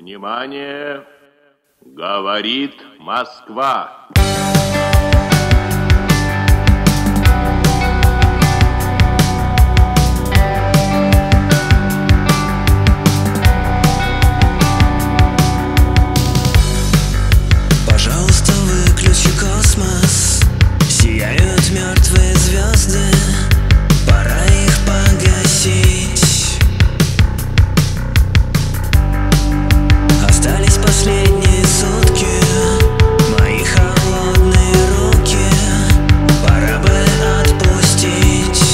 Внимание! Говорит Москва. Пожалуйста, выключи космос. Сияют мертвые звезды, пора их погасить. Остались последние сутки, мои холодные руки, пора бы отпустить.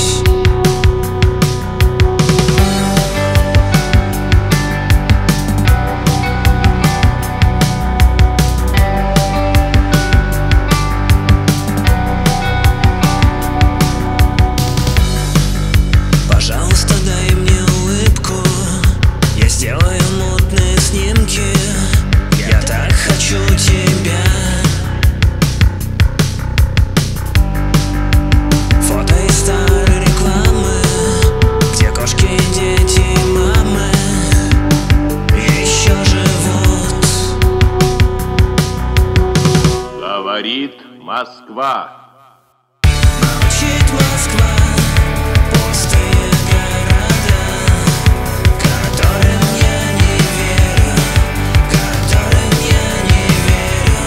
Пожалуйста, дай мне улыбку, я сделаю мутные снимки. Я так хочу тебя. Фото из старой рекламы, где кошки, дети и мамы еще живут. Говорит Москва. Молчит Москва. Пустые города, которым я не верю, которым я не верю.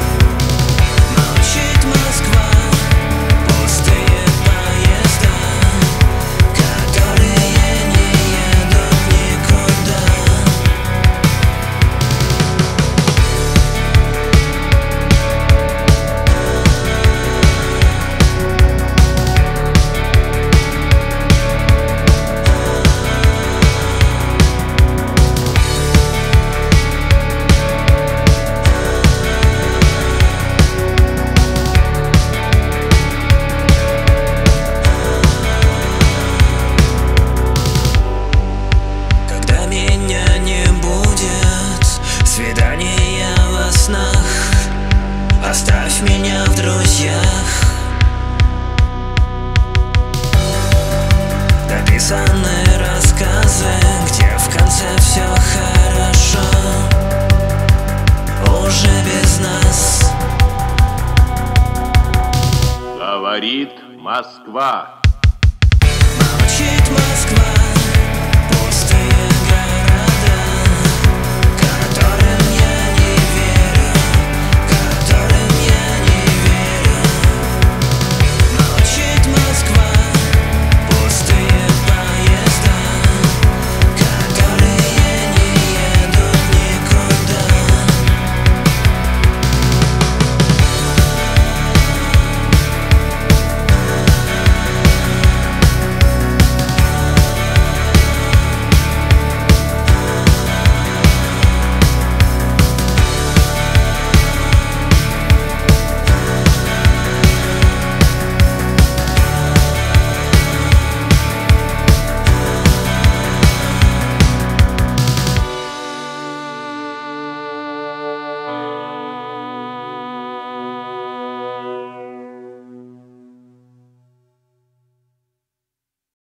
Молчит Москва. Пустые поезда, которые не едут никуда. Когда меня не будет, свидания во снах, оставь меня в друзьях. Написанные рассказы, где в конце все хорошо, уже без нас. Говорит Москва.